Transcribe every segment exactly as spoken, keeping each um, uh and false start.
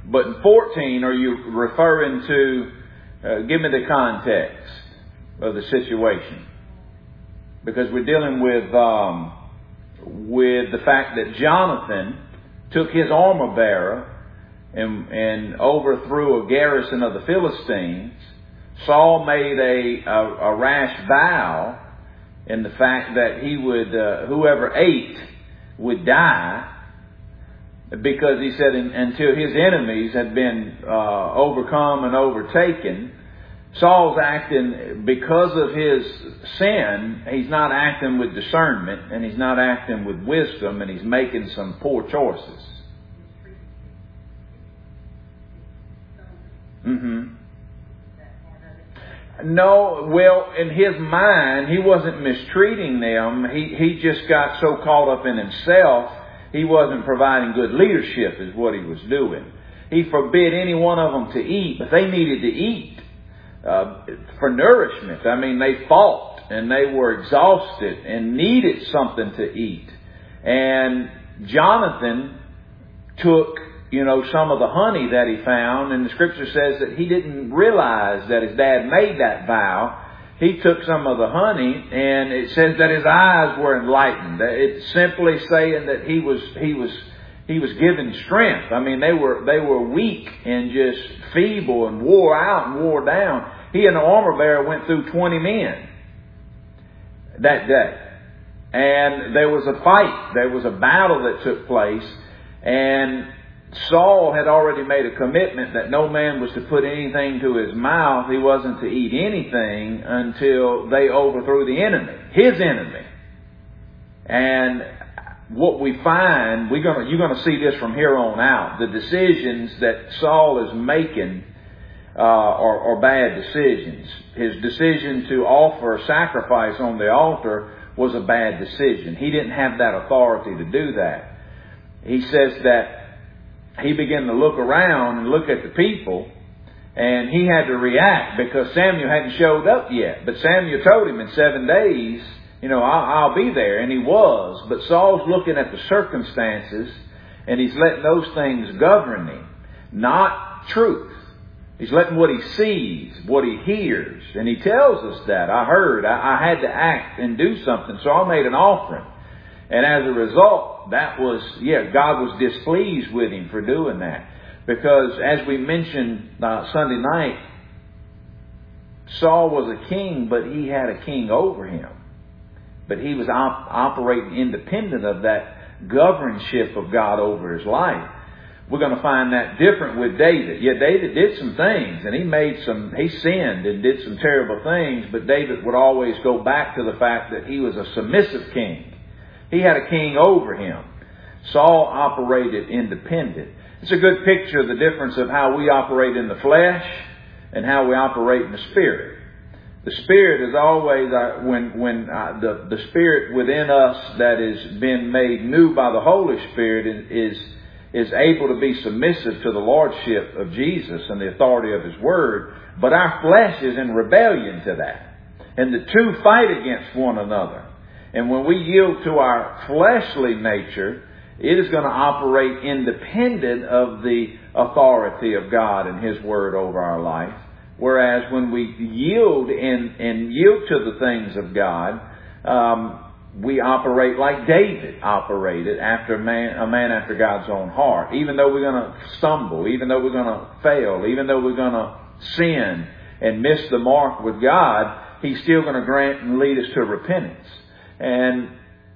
But in fourteen, are you referring to, uh, give me the context of the situation. Because we're dealing with, um, with the fact that Jonathan took his armor bearer and, and overthrew a garrison of the Philistines. Saul made a, a, a rash vow in the fact that he would, uh, whoever ate would die, because he said in, until his enemies had been uh, overcome and overtaken. Saul's acting, because of his sin, he's not acting with discernment, and he's not acting with wisdom, and he's making some poor choices. Mm-hmm. No, well, in his mind, he wasn't mistreating them. He, he just got so caught up in himself, he wasn't providing good leadership is what he was doing. He forbid any one of them to eat, but they needed to eat. Uh, for nourishment. I mean, they fought and they were exhausted and needed something to eat. And Jonathan took, you know, some of the honey that he found, and the scripture says that he didn't realize that his dad made that vow. He took some of the honey, and it says that his eyes were enlightened. It's simply saying that he was, he was, he was given strength. I mean, they were, they were weak and just feeble and wore out and wore down. He and the armor bearer went through twenty men that day. And there was a fight. There was a battle that took place. And Saul had already made a commitment that no man was to put anything to his mouth. He wasn't to eat anything until they overthrew the enemy, his enemy. And what we find, we're gonna, you're going to see this from here on out. The decisions that Saul is making uh, are, are bad decisions. His decision to offer a sacrifice on the altar was a bad decision. He didn't have that authority to do that. He says that he began to look around and look at the people, and he had to react because Samuel hadn't showed up yet. But Samuel told him in seven days, you know, I'll, I'll be there. And he was. But Saul's looking at the circumstances, and he's letting those things govern him, not truth. He's letting what he sees, what he hears. And he tells us that. I heard. I, I had to act and do something, so I made an offering. And as a result, that was, yeah, God was displeased with him for doing that. Because as we mentioned uh, Sunday night, Saul was a king, but he had a king over him. But he was op- operating independent of that governorship of God over his life. We're going to find that different with David. Yeah, David did some things, and he made some, he sinned and did some terrible things, but David would always go back to the fact that he was a submissive king. He had a king over him. Saul operated independent. It's a good picture of the difference of how we operate in the flesh and how we operate in the spirit. The spirit is always, uh, when when uh, the, the spirit within us that is been made new by the Holy Spirit is, is able to be submissive to the lordship of Jesus and the authority of His Word. But our flesh is in rebellion to that. And the two fight against one another. And when we yield to our fleshly nature, it is going to operate independent of the authority of God and His Word over our life. Whereas when we yield and, and yield to the things of God, um, we operate like David operated, after man, a man after God's own heart. Even though we're going to stumble, even though we're going to fail, even though we're going to sin and miss the mark with God, He's still going to grant and lead us to repentance. And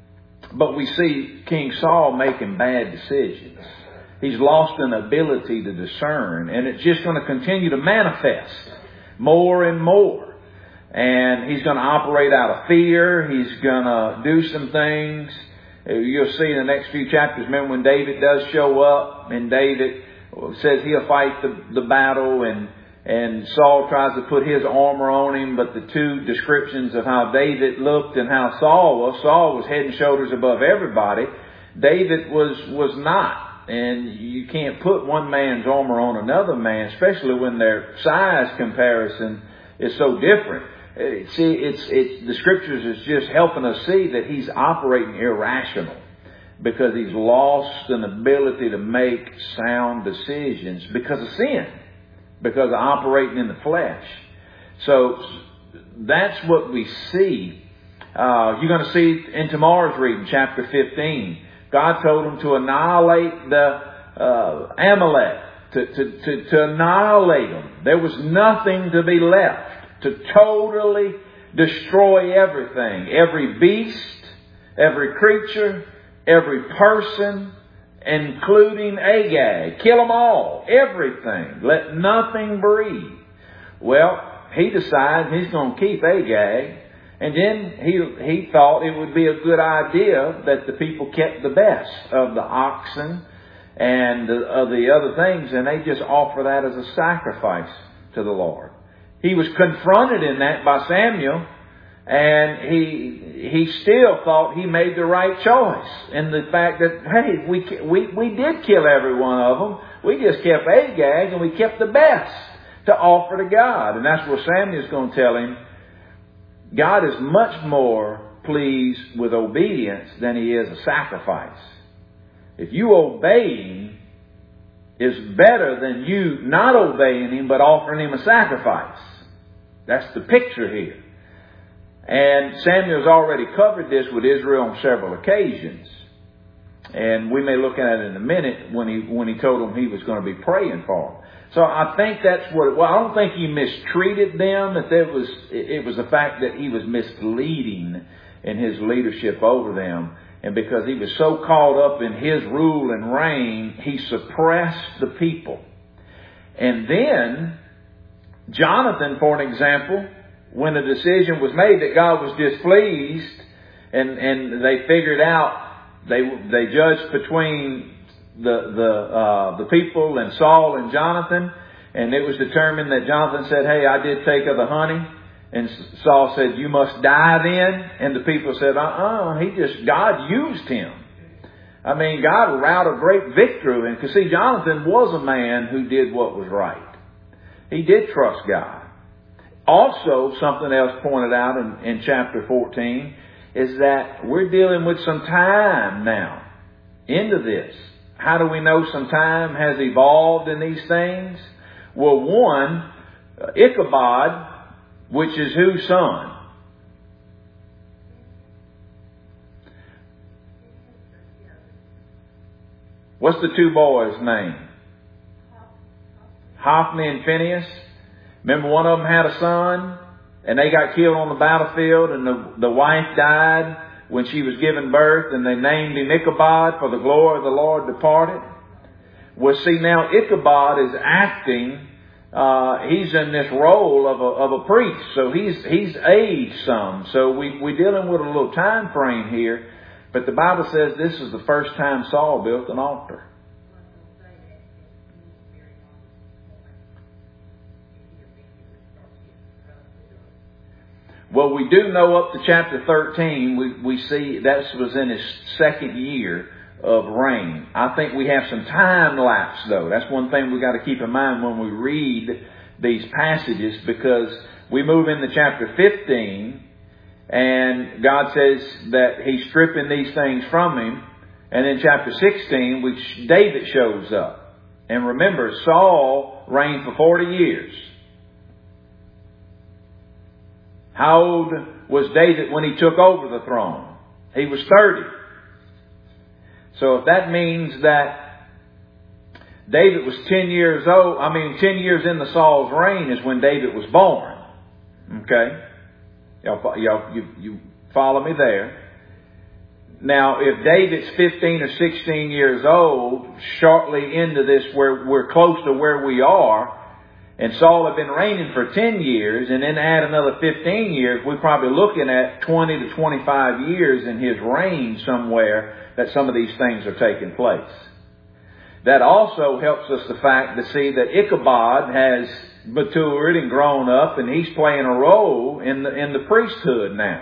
but we see King Saul making bad decisions. He's lost an ability to discern, and it's just going to continue to manifest more and more. And he's going to operate out of fear. He's going to do some things. You'll see in the next few chapters, remember when David does show up, and David says he'll fight the, the battle, and And Saul tries to put his armor on him, but the two descriptions of how David looked and how Saul was, Saul was head and shoulders above everybody. David was, was not. And you can't put one man's armor on another man, especially when their size comparison is so different. See, it's, it's, the scriptures is just helping us see that he's operating irrational. because he's lost an ability to make sound decisions because of sin, because of operating in the flesh. So that's what we see. Uh, you're going to see in tomorrow's reading, chapter fifteen. God told him to annihilate the uh, Amalek, to, to, to, to annihilate them. There was nothing to be left, to totally destroy everything. Every beast, every creature, every person, including Agag. Kill them all. Everything. Let nothing breathe. Well, he decided he's going to keep Agag. And then he he thought it would be a good idea that the people kept the best of the oxen and the, of the other things, and they just offer that as a sacrifice to the Lord. He was confronted in that by Samuel, and he he still thought he made the right choice in the fact that, hey, we we we did kill every one of them. We just kept Agag, and we kept the best to offer to God. And that's where Samuel's going to tell him, God is much more pleased with obedience than He is a sacrifice. If you obey Him, is better than you not obeying Him but offering Him a sacrifice. That's the picture here. And Samuel's already covered this with Israel on several occasions. And we may look at it in a minute when he when he told them he was going to be praying for them. So I think that's what it was. I don't think he mistreated them. That there was, it was the fact that he was misleading in his leadership over them. And because he was so caught up in his rule and reign, he suppressed the people. And then Jonathan, for an example, when a decision was made that God was displeased, and, and they figured out, they they judged between the the uh, the people and Saul and Jonathan, and it was determined that Jonathan said, "Hey, I did take of the honey," and Saul said, "You must die then." And the people said, "Uh-uh, he just God used him." I mean, God wrought a great victory, and because see, Jonathan was a man who did what was right. He did trust God. Also, something else pointed out in, in chapter fourteen is that we're dealing with some time now into this. How do we know some time has evolved in these things? Well, one, Ichabod, which is whose son? What's the two boys' name? Hophni and Phinehas. Remember, one of them had a son, and they got killed on the battlefield, and the, the wife died when she was giving birth, and they named him Ichabod, for the glory of the Lord departed. Well, see, now Ichabod is acting, uh, he's in this role of a, of a priest, so he's he's aged some. So we, we're dealing with a little time frame here, but the Bible says this is the first time Saul built an altar. Well, we do know up to chapter thirteen, we, we see that was in his second year of reign. I think we have some time lapse, though. That's one thing we got to keep in mind when we read these passages, because we move into chapter fifteen, and God says that He's stripping these things from him. And in chapter sixteen, which David shows up. And remember, Saul reigned for forty years. How old was David when he took over the throne? He was thirty. So if that means that David was ten years old, I mean ten years into Saul's reign is when David was born. Okay? Y'all, y'all, you, you follow me there? Now, if David's fifteen or sixteen years old, shortly into this, where we're close to where we are, and Saul had been reigning for ten years, and then add another fifteen years, we're probably looking at twenty to twenty-five years in his reign somewhere that some of these things are taking place. That also helps us the fact to see that Ichabod has matured and grown up, and he's playing a role in the, in the priesthood now.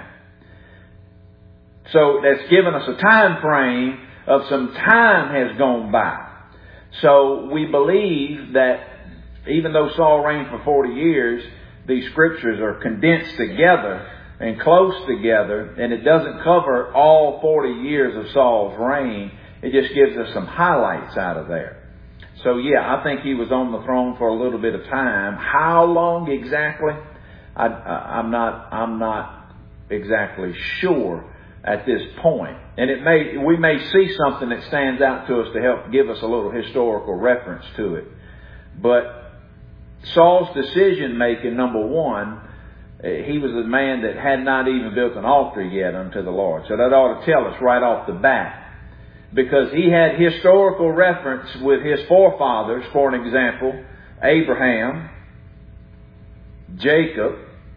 So that's given us a time frame of some time has gone by. So we believe that even though Saul reigned for forty years, these scriptures are condensed together and close together, and it doesn't cover all forty years of Saul's reign. It just gives us some highlights out of there. So yeah, I think he was on the throne for a little bit of time. How long exactly? I, I, I'm not, I'm not exactly sure at this point. And it may, we may see something that stands out to us to help give us a little historical reference to it. But Saul's decision making, number one, he was a man that had not even built an altar yet unto the Lord. So that ought to tell us right off the bat. Because he had historical reference with his forefathers, for an example, Abraham, Jacob,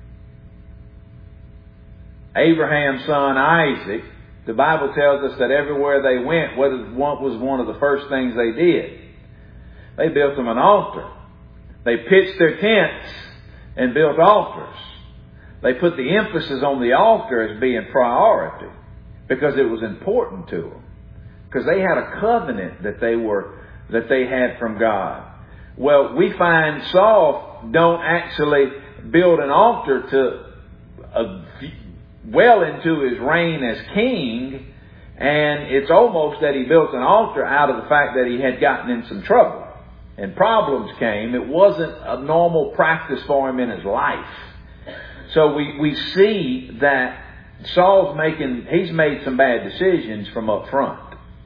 Abraham's son Isaac. The Bible tells us that everywhere they went, what was one of the first things they did? They built them an altar. They pitched their tents and built altars. They put the emphasis on the altar as being priority because it was important to them. Because they had a covenant that they were, that they had from God. Well, we find Saul don't actually build an altar to a, well into his reign as king. And it's almost that he built an altar out of the fact that he had gotten in some trouble. And problems came. It wasn't a normal practice for him in his life. So we, we see that Saul's making, he's made some bad decisions from up front.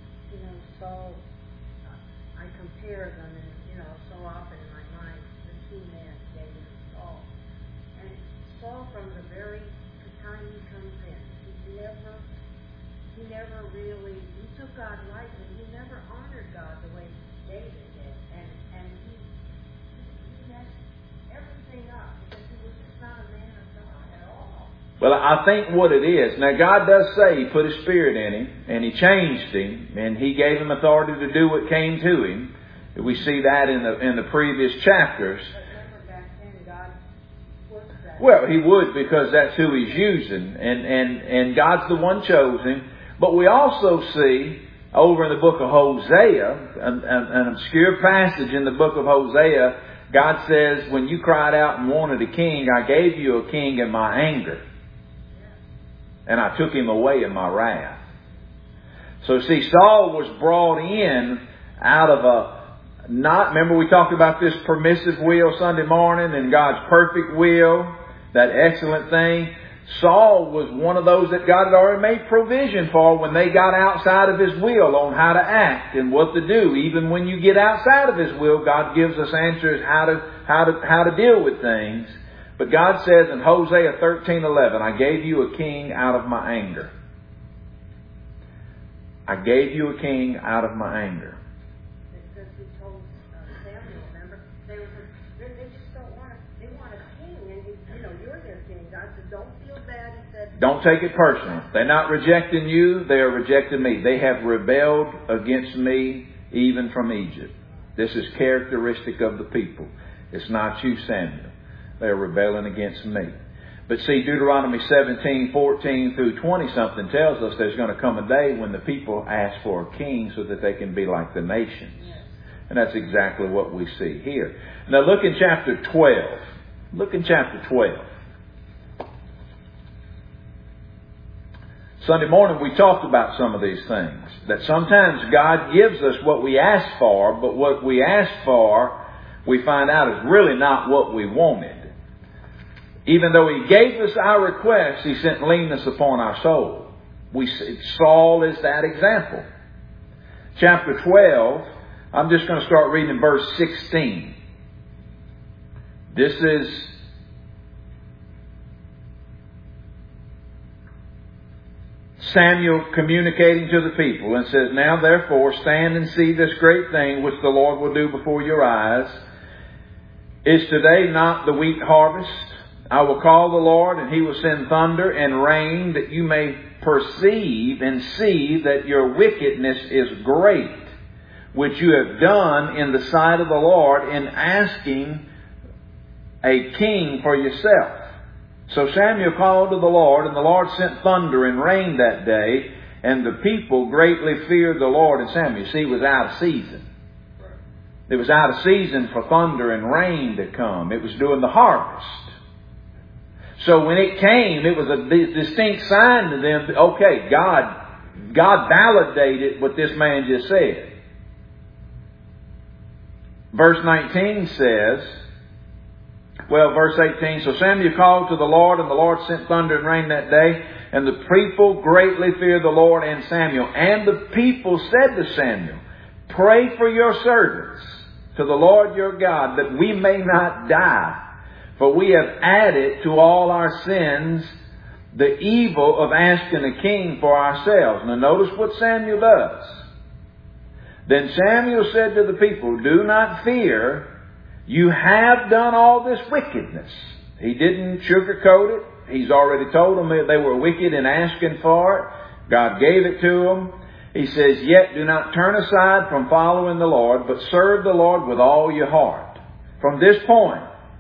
Well, I think what it is, now God does say He put His Spirit in him, and He changed him, and He gave him authority to do what came to him. We see that in the in the previous chapters. Well, He would, because that's who He's using, and, and, and God's the one chosen. But we also see over in the book of Hosea, an, an, an obscure passage in the book of Hosea, God says, when you cried out and wanted a king, I gave you a king in my anger. And I took him away in my wrath. So see, Saul was brought in out of a, not, remember we talked about this permissive will Sunday morning and God's perfect will, that excellent thing. Saul was one of those that God had already made provision for when they got outside of His will on how to act and what to do. Even when you get outside of His will, God gives us answers how to, how to, how to deal with things. But God says in Hosea thirteen eleven, I gave you a king out of my anger. I gave you a king out of my anger. Because He told uh, Samuel, remember, they, were, they, they just don't want a, they want a king, and you know, you're their king. God said, don't feel bad. He said, don't take it personal. They're not rejecting you, they are rejecting me. They have rebelled against me even from Egypt. This is characteristic of the people. It's not you, Samuel. They're rebelling against me. But see, Deuteronomy seventeen, fourteen through twenty something tells us there's going to come a day when the people ask for a king so that they can be like the nations. Yes. And that's exactly what we see here. Now look in chapter twelve. Look in chapter twelve. Sunday morning we talked about some of these things. That sometimes God gives us what we ask for, but what we ask for, we find out is really not what we wanted. Even though He gave us our request, He sent leanness upon our soul. We Saul is that example. Chapter twelve, I'm just going to start reading in verse sixteen. This is Samuel communicating to the people and says, now therefore stand and see this great thing which the Lord will do before your eyes. Is today not the wheat harvest? I will call the Lord, and He will send thunder and rain, that you may perceive and see that your wickedness is great, which you have done in the sight of the Lord in asking a king for yourself. So Samuel called to the Lord, and the Lord sent thunder and rain that day, and the people greatly feared the Lord. And Samuel, see, was out of season. It was out of season for thunder and rain to come. It was during the harvest. So when it came, it was a distinct sign to them. Okay, God, God validated what this man just said. Verse nineteen says, well, verse eighteen, so Samuel called to the Lord, and the Lord sent thunder and rain that day, and the people greatly feared the Lord and Samuel. And the people said to Samuel, pray for your servants to the Lord your God, that we may not die. For we have added to all our sins the evil of asking a king for ourselves. Now notice what Samuel does. Then Samuel said to the people, do not fear. You have done all this wickedness. He didn't sugarcoat it. He's already told them that they were wicked in asking for it. God gave it to them. He says, yet do not turn aside from following the Lord, but serve the Lord with all your heart. From this point,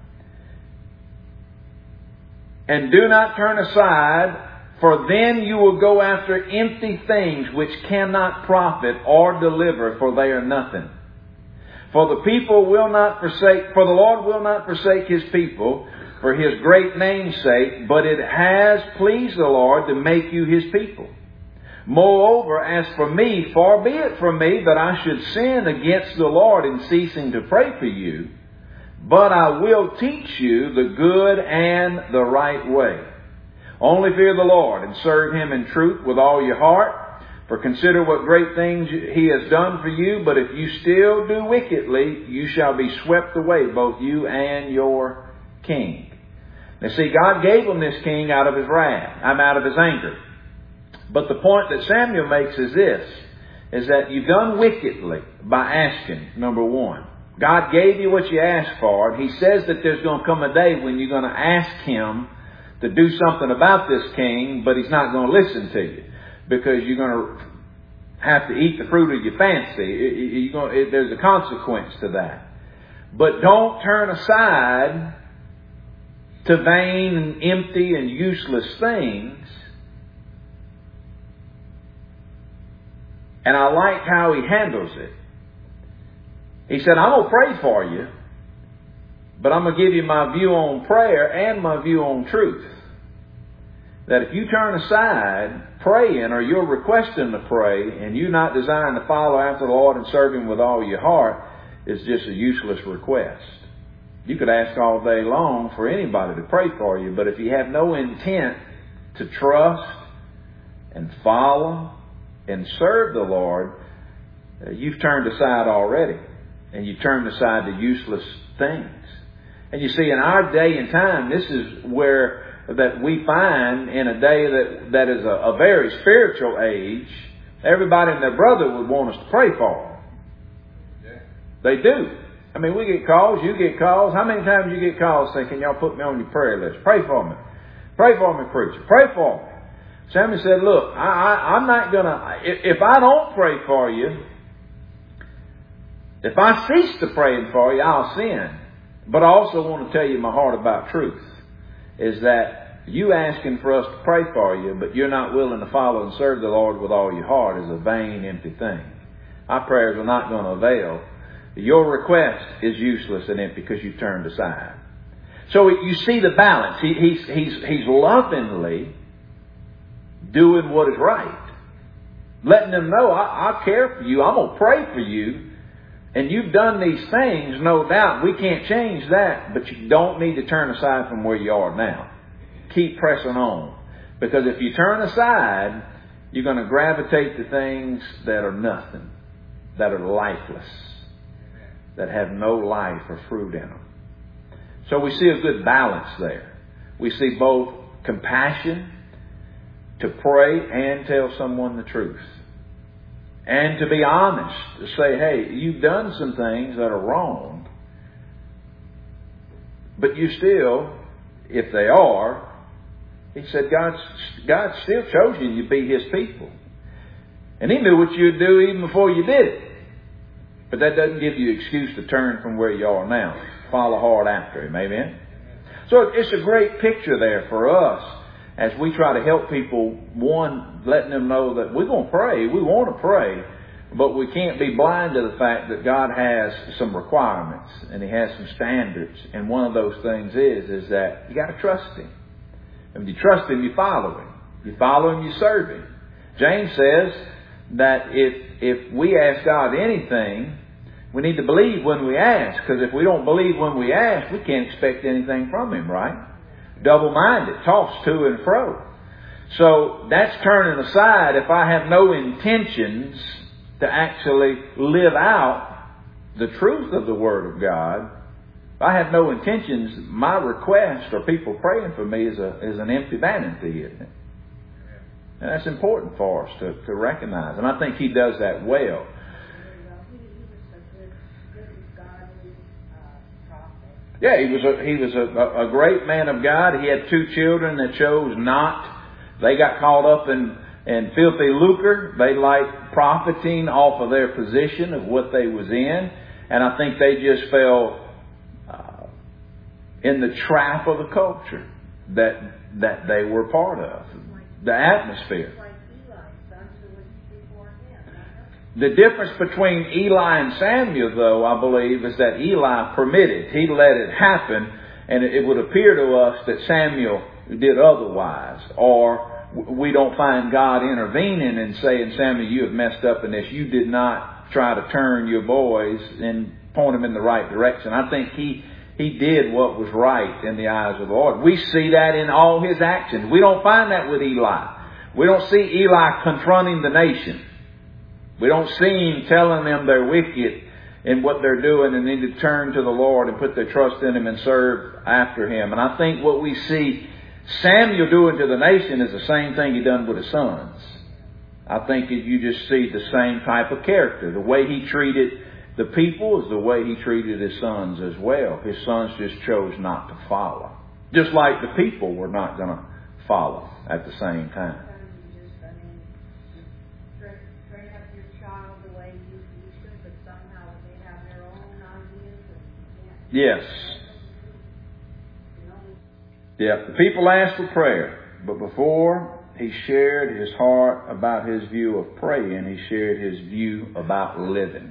and do not turn aside, for then you will go after empty things which cannot profit or deliver, for they are nothing. For the people will not forsake, for the Lord will not forsake His people for His great name's sake, but it has pleased the Lord to make you His people. Moreover, as for me, far be it from me that I should sin against the Lord in ceasing to pray for you, but I will teach you the good and the right way. Only fear the Lord and serve Him in truth with all your heart. For consider what great things He has done for you. But if you still do wickedly, you shall be swept away, both you and your king. Now see, God gave them this king out of His wrath. I'm out of His anger. But the point that Samuel makes is this, is that you've done wickedly by asking, number one. God gave you what you asked for, and He says that there's going to come a day when you're going to ask Him to do something about this king, but He's not going to listen to you, because you're going to have to eat the fruit of your fancy. You're going to, there's a consequence to that. But don't turn aside to vain and empty and useless things. And I like how He handles it. He said, I'm going to pray for you, but I'm going to give you my view on prayer and my view on truth. That if you turn aside praying, or you're requesting to pray, and you're not desiring to follow after the Lord and serve Him with all your heart, it's just a useless request. You could ask all day long for anybody to pray for you, but if you have no intent to trust and follow and serve the Lord, you've turned aside already. And you turn aside to useless things. And you see, in our day and time, this is where that we find in a day that, that is a, a very spiritual age, everybody and their brother would want us to pray for them. Yeah. They do. I mean, we get calls, you get calls. How many times you get calls saying, can y'all put me on your prayer list? Pray for me. Pray for me, preacher. Pray for me. Samuel said, look, I, I, I'm not going to, if, if I don't pray for you, if I cease to praying for you, I'll sin. But I also want to tell you my heart about truth. Is that you asking for us to pray for you, but you're not willing to follow and serve the Lord with all your heart, is a vain, empty thing. Our prayers are not going to avail. Your request is useless and empty because you've turned aside. So you see the balance. He, he's, he's, he's lovingly doing what is right. Letting them know, I, I care for you. I'm going to pray for you. And you've done these things, no doubt. We can't change that. But you don't need to turn aside from where you are now. Keep pressing on. Because if you turn aside, you're going to gravitate to things that are nothing. That are lifeless. That have no life or fruit in them. So we see a good balance there. We see both compassion to pray and tell someone the truth. And to be honest, to say, hey, you've done some things that are wrong, but you still, if they are, He said, God, God still chose you to be His people. And He knew what you'd do even before you did it. But that doesn't give you excuse to turn from where you are now. Follow hard after Him. Amen? So it's a great picture there for us as we try to help people, one, letting them know that we're going to pray. We want to pray. But we can't be blind to the fact that God has some requirements and He has some standards. And one of those things is, is that you got to trust Him. If you trust Him, you follow Him. You follow Him, you serve Him. James says that if if we ask God anything, we need to believe when we ask. Because if we don't believe when we ask, we can't expect anything from Him, right? Double-minded, tossed to and fro. So that's turning aside if I have no intentions to actually live out the truth of the Word of God. If I have no intentions, my request or people praying for me is a is an empty vanity, isn't it? And that's important for us to, to recognize. And I think He does that well. Yeah, he was a, he was a, a great man of God. He had two children that chose not. They got caught up in, in filthy lucre. They liked profiting off of their position of what they was in. And I think they just fell uh, in the trap of the culture that that they were part of. The atmosphere. The difference between Eli and Samuel, though, I believe, is that Eli permitted. He let it happen, and it would appear to us that Samuel did otherwise. Or we don't find God intervening and saying, Samuel, you have messed up in this. You did not try to turn your boys and point them in the right direction. I think he he did what was right in the eyes of the Lord. We see that in all his actions. We don't find that with Eli. We don't see Eli confronting the nation. We don't see him telling them they're wicked in what they're doing and need to turn to the Lord and put their trust in Him and serve after Him. And I think what we see Samuel doing to the nation is the same thing he done with his sons. I think you just see the same type of character. The way he treated the people is the way he treated his sons as well. His sons just chose not to follow. Just like the people were not going to follow at the same time. Yes. Yeah, the people asked for prayer, but before he shared his heart about his view of praying, he shared his view about living.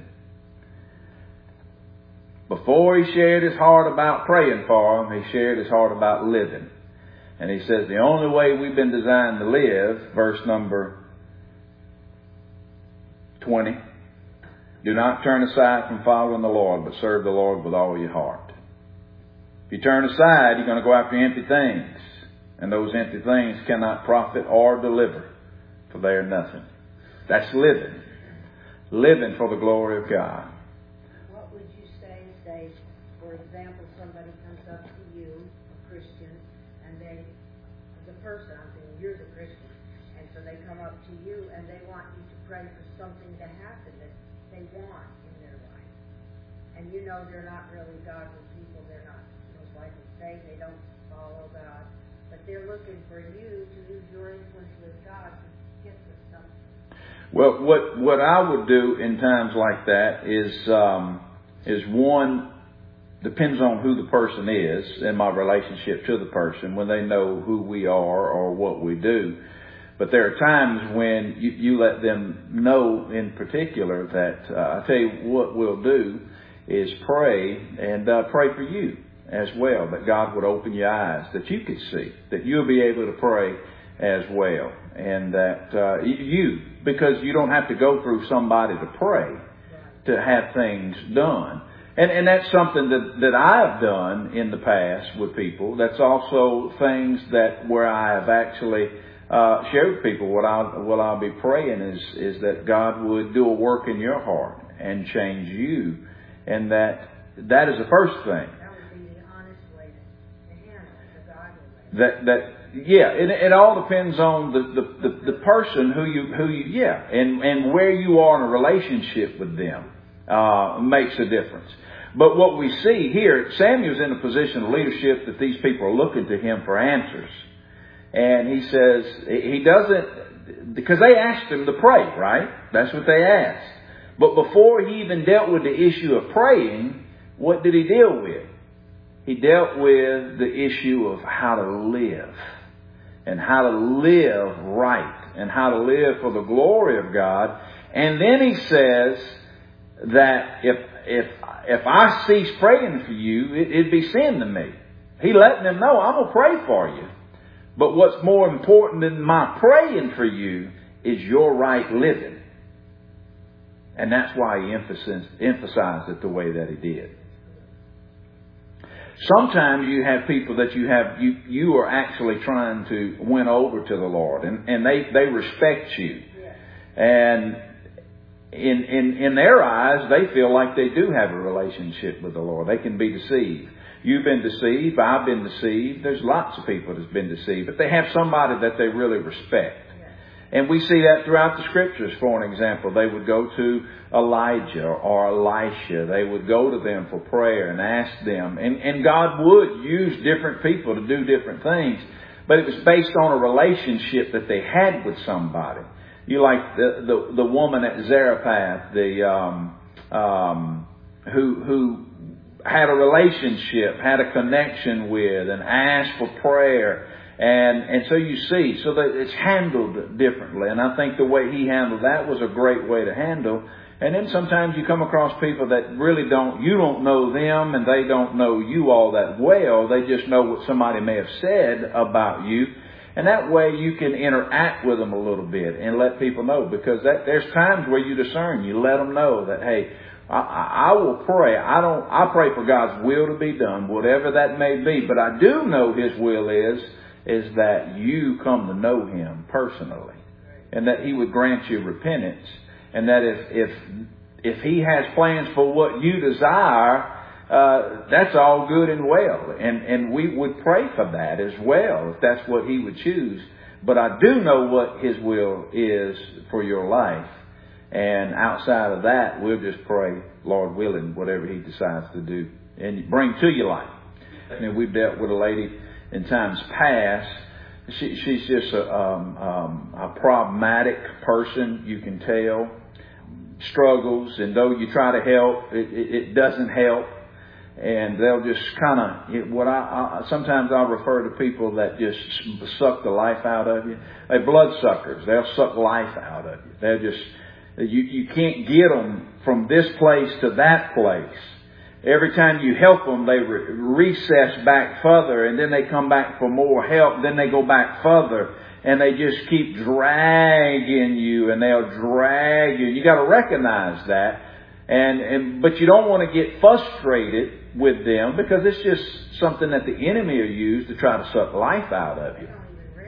Before he shared his heart about praying for him, he shared his heart about living. And he says the only way we've been designed to live, verse number twenty, do not turn aside from following the Lord, but serve the Lord with all your heart. If you turn aside, you're going to go after empty things. And those empty things cannot profit or deliver, for they are nothing. That's living. Living for the glory of God. What would you say, say, for example, somebody comes up to you, a Christian, and they, the person, I'm saying, you're the Christian, and so they come up to you and they want you to pray for something to happen that they want in their life. And you know they're not really godly people. They're not most likely saved. They don't follow God. But they're looking for you to use your influence with God to get them something. Well, what what I would do in times like that is um, is one, depends on who the person is and my relationship to the person, when they know who we are or what we do. But there are times when you, you let them know in particular that, uh, I tell you what we'll do is pray and uh, pray for you as well, that God would open your eyes, that you could see, that you'll be able to pray as well. And that uh, you, because you don't have to go through somebody to pray to have things done. And, and that's something that, that I've done in the past with people. That's also things that where I have actually Uh, share with people what I'll, what I'll be praying is, is that God would do a work in your heart and change you. And that, that is the first thing. That would be the honest way to handle it, the godly way. That, that, yeah, it, it all depends on the, the, the, the person who you, who you, yeah, and, and where you are in a relationship with them, uh, makes a difference. But what we see here, Samuel's in a position of leadership that these people are looking to him for answers. And he says, he doesn't, because they asked him to pray, right? That's what they asked. But before he even dealt with the issue of praying, what did he deal with? He dealt with the issue of how to live. And how to live right. And how to live for the glory of God. And then he says that if, if, if I cease praying for you, it, it'd be sin to me. He letting them know, I'm going to pray for you. But what's more important than my praying for you is your right living. And that's why he emphasized, emphasized it the way that he did. Sometimes you have people that you have, you, you are actually trying to win over to the Lord, and, and they, they respect you. And in, in, in their eyes, they feel like they do have a relationship with the Lord. They can be deceived. You've been deceived. I've been deceived. There's lots of people that's been deceived, but they have somebody that they really respect. And we see that throughout the scriptures. For an example, they would go to Elijah or Elisha. They would go to them for prayer and ask them. And, and God would use different people to do different things. But it was based on a relationship that they had with somebody. You like the, the, the woman at Zarephath, the, um, um, who, who had a relationship, had a connection with, and asked for prayer. And, and so you see, so that it's handled differently. And I think the way he handled that was a great way to handle. And then sometimes you come across people that really don't, you don't know them and they don't know you all that well. They just know what somebody may have said about you. And that way you can interact with them a little bit and let people know, because that, there's times where you discern. You let them know that, hey, I, I will pray. I don't, I pray for God's will to be done, whatever that may be. But I do know his will is, is that you come to know him personally, and that he would grant you repentance, and that if if if he has plans for what you desire, uh, that's all good and well, and and we would pray for that as well if that's what he would choose. But I do know what his will is for your life, and outside of that, we'll just pray, Lord willing, whatever he decides to do and bring to your life. And we've dealt with a lady in times past. She, she's just a, um, um, a problematic person, you can tell. Struggles, and though you try to help, it, it, it doesn't help. And they'll just kind of, what I, I sometimes I'll refer to people that just suck the life out of you. They're bloodsuckers. They'll suck life out of you. They're just, you, you can't get them from this place to that place. Every time you help them, they re- recess back further, and then they come back for more help. Then they go back further, and they just keep dragging you, and they'll drag you. You got to recognize that, and and but you don't want to get frustrated with them, because it's just something that the enemy will use to try to suck life out of you.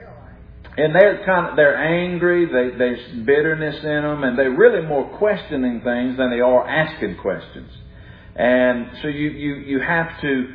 And they're kind of, they're angry. They, there's bitterness in them, and they're really more questioning things than they are asking questions. And so you, you, you have to,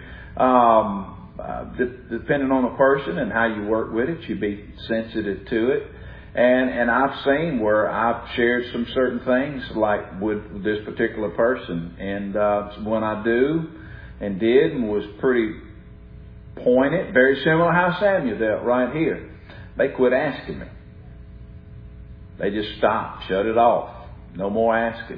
um, uh, de- depending on the person and how you work with it, you be sensitive to it. And, and I've seen where I've shared some certain things like with this particular person. And, uh, when I do and did and was pretty pointed, very similar to how Samuel dealt right here. They quit asking me. They just stopped, shut it off. No more asking.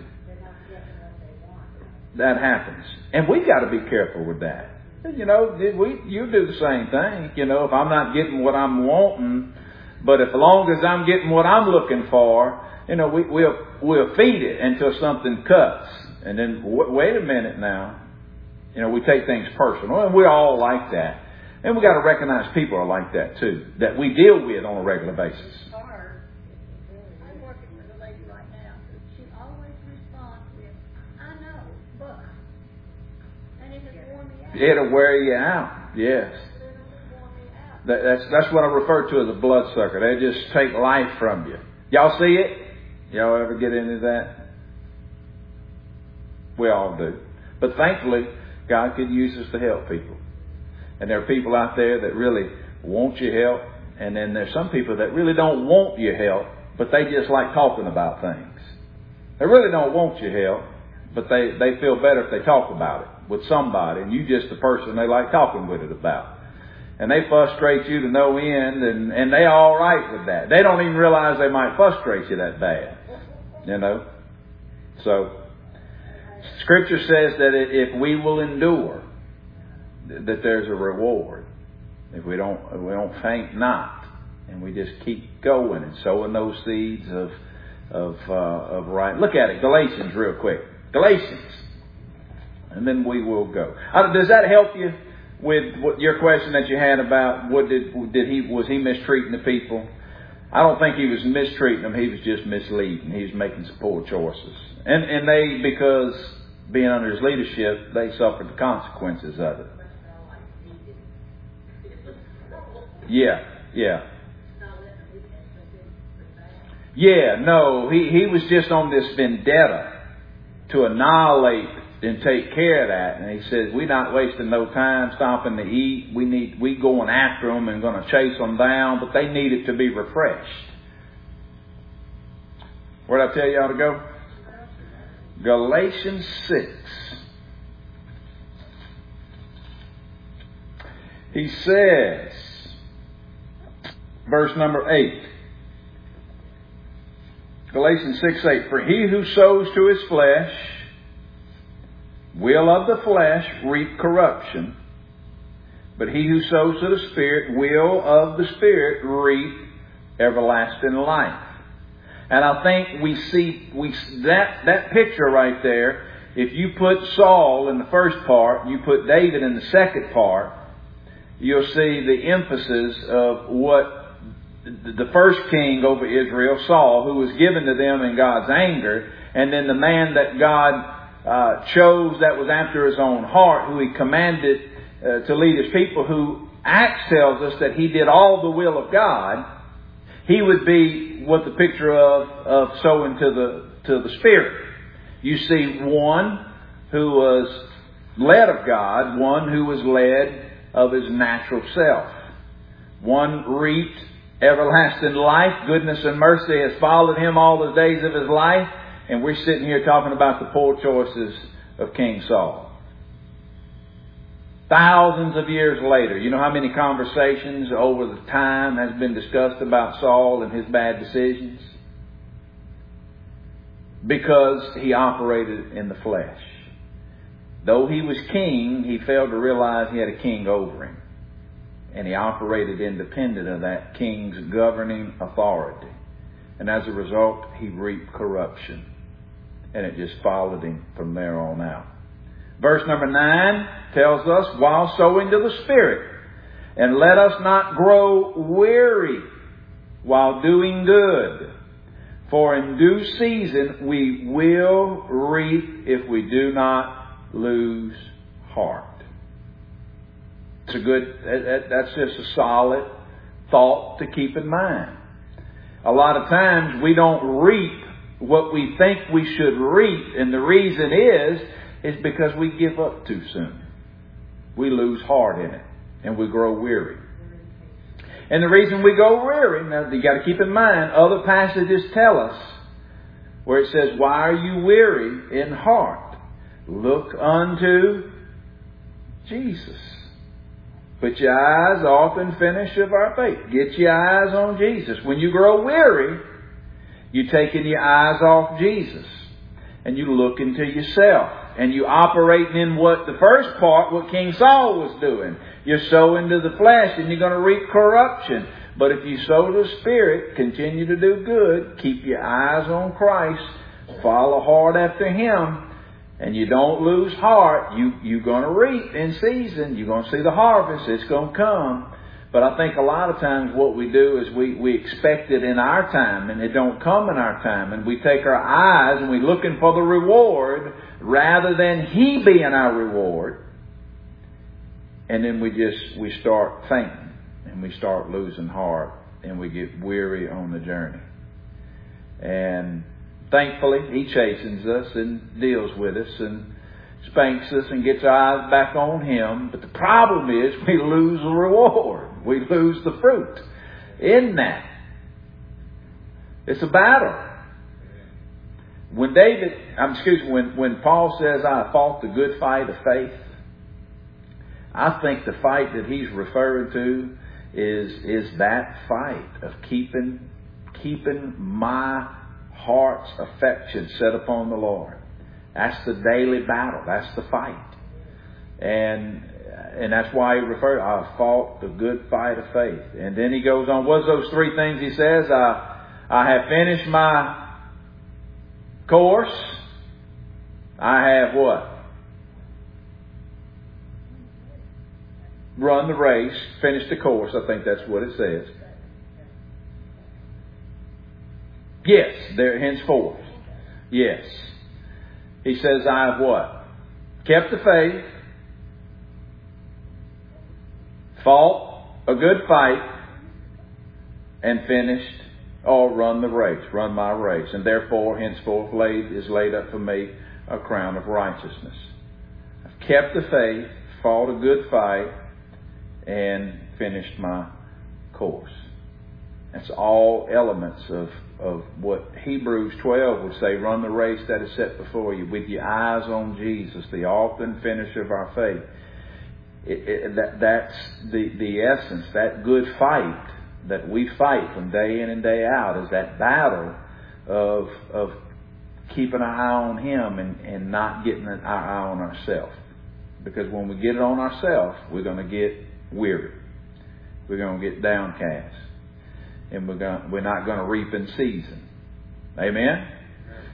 That happens. And we've got to be careful with that. You know, we you do the same thing. You know, if I'm not getting what I'm wanting, but if as long as I'm getting what I'm looking for, you know, we, we'll we'll feed it until something cuts. And then, w- wait a minute now. You know, we take things personal. And we're all like that. And we got to recognize people are like that too, that we deal with on a regular basis. I'm working with a lady right now. She always responds with, I know, but. And it has worn me out. It'll wear you out, yes. That, that's that's what I refer to as a bloodsucker. They just take life from you. Y'all see it? Y'all ever get into that? We all do. But thankfully, God can use us to help people. And there are people out there that really want your help. And then there's some people that really don't want your help, but they just like talking about things. They really don't want your help, but they, they feel better if they talk about it with somebody. And you just the person they like talking with it about. And they frustrate you to no end, and, and they're all right with that. They don't even realize they might frustrate you that bad. You know? So, Scripture says that if we will endure, that there's a reward. If we don't, if we don't faint not, and we just keep going and sowing those seeds of of uh, of right. Look at it, Galatians, real quick. Galatians, and then we will go. Uh, does that help you? with what, your question that you had about what did did he was he mistreating the people? I don't think he was mistreating them. He was just misleading. He was making some poor choices, and and they, because being under his leadership, they suffered the consequences of it. Yeah, yeah. Yeah, no, he, he was just on this vendetta to annihilate and take care of that. And he says, we're not wasting no time stopping to eat. We need, we going after them and going to chase them down, but they needed to be refreshed. Where did I tell y'all to go? Galatians six. He says, verse number eight. Galatians six eight. For he who sows to his flesh will of the flesh reap corruption, but he who sows to the Spirit will of the Spirit reap everlasting life. And I think we see we that that picture right there. If you put Saul in the first part, you put David in the second part, you'll see the emphasis of what the first king over Israel, Saul, who was given to them in God's anger, and then the man that God uh, chose that was after his own heart, who he commanded uh, to lead his people, who Acts tells us that he did all the will of God. He would be what the picture of, of sowing to the, to the Spirit. You see one who was led of God, one who was led of his natural self. One reaped everlasting life. Goodness and mercy has followed him all the days of his life. And we're sitting here talking about the poor choices of King Saul. Thousands of years later, you know how many conversations over the time has been discussed about Saul and his bad decisions? Because he operated in the flesh. Though he was king, he failed to realize he had a king over him. And he operated independent of that king's governing authority. And as a result, he reaped corruption. And it just followed him from there on out. Verse number nine tells us, while sowing to the Spirit, and let us not grow weary while doing good. For in due season we will reap if we do not lose heart. It's a good, that's just a solid thought to keep in mind. A lot of times we don't reap what we think we should reap, and the reason is, is because we give up too soon. We lose heart in it, and we grow weary. And the reason we go weary, now you got to keep in mind, other passages tell us, where it says, why are you weary in heart? Look unto Jesus. Put your eyes off and finish of our faith. Get your eyes on Jesus. When you grow weary, you're taking your eyes off Jesus. And you look into yourself. And you operating in what the first part, what King Saul was doing. You're sowing to the flesh and you're going to reap corruption. But if you sow to the Spirit, continue to do good, keep your eyes on Christ, follow hard after Him, and you don't lose heart, you, you're going to reap in season. You're going to see the harvest. It's going to come. But I think a lot of times what we do is we, we expect it in our time, and it don't come in our time. And we take our eyes and we're looking for the reward rather than He being our reward. And then we just, we start fainting and we start losing heart and we get weary on the journey. And thankfully, He chastens us and deals with us and spanks us and gets our eyes back on Him. But the problem is we lose the reward. We lose the fruit in that. It's a battle. When David, I'm excuse me, when, when Paul says, I fought the good fight of faith, I think the fight that he's referring to is, is that fight of keeping, keeping my heart's affection set upon the Lord. That's the daily battle. That's the fight. And and that's why he referred, I fought the good fight of faith. And then he goes on, what's those three things he says? I, I have finished my course. I have what? run the race, finish the course. I think that's what it says. Yes, there henceforth. Yes. He says, I have what? Kept the faith, fought a good fight, and finished or run the race, run my race. And therefore, henceforth laid is laid up for me a crown of righteousness. I've kept the faith, fought a good fight, and finished my course. That's all elements of, of what Hebrews twelve would say, run the race that is set before you with your eyes on Jesus, the author and finisher of our faith. It, it, that, that's the, the essence, that good fight that we fight from day in and day out is that battle of, of keeping our eye on Him and, and not getting our eye on ourselves. Because when we get it on ourselves, we're going to get weary. We're going to get downcast. And we're going, we're not going to reap in season. Amen?